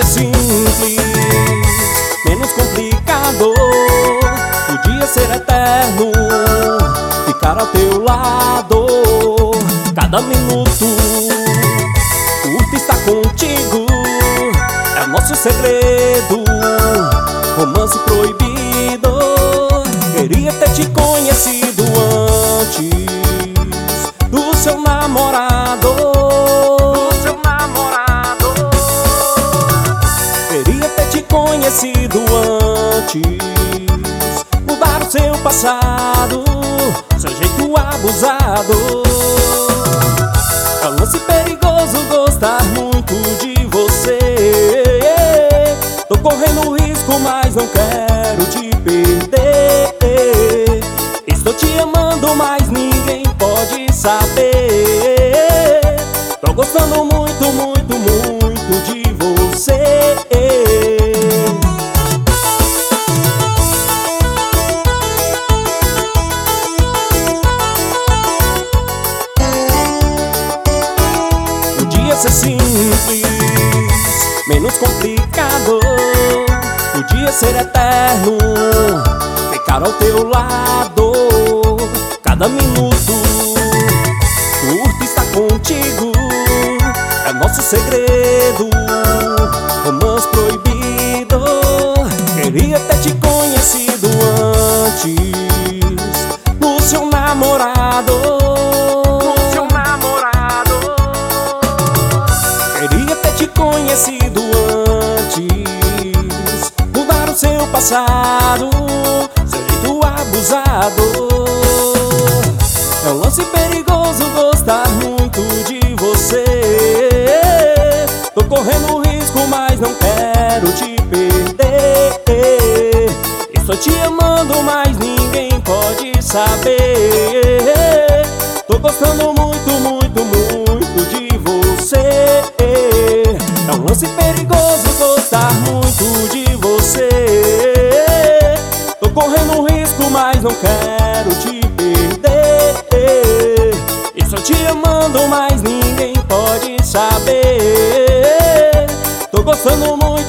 ser simples, menos complicado. Podia ser eterno, ficar ao teu lado. Cada minuto curto estar contigo é o nosso segredo, romance proibido. Queria ter te conhecido antes do seu namorado. Queria ter te conhecido antes, mudar o seu passado, seu jeito abusado. É um lance perigoso gostar muito de você. Tô correndo risco, mas não quero te perder. Estou te amando, mas ninguém pode saber. Tô gostando muito, muito, muito de você. Podia ser simples, menos complicado. Podia ser eterno, ficar ao teu lado. Cada minuto curto estar contigo é nosso segredo, romance proibido. Queria ter te conhecido antes do seu namorado. Queria ter te conhecido antes, mudar o seu passado, seu jeito abusado. É um lance perigoso gostar muito de você. Tô correndo risco, mas não quero te perder. Estou te amando, mas ninguém pode saber. Tô gostando muito, muito, muito de você. É um lance perigoso gostar muito de você. Tô correndo risco, mas não quero te perder. Estou te amando, mas ninguém pode saber. Tô gostando muito.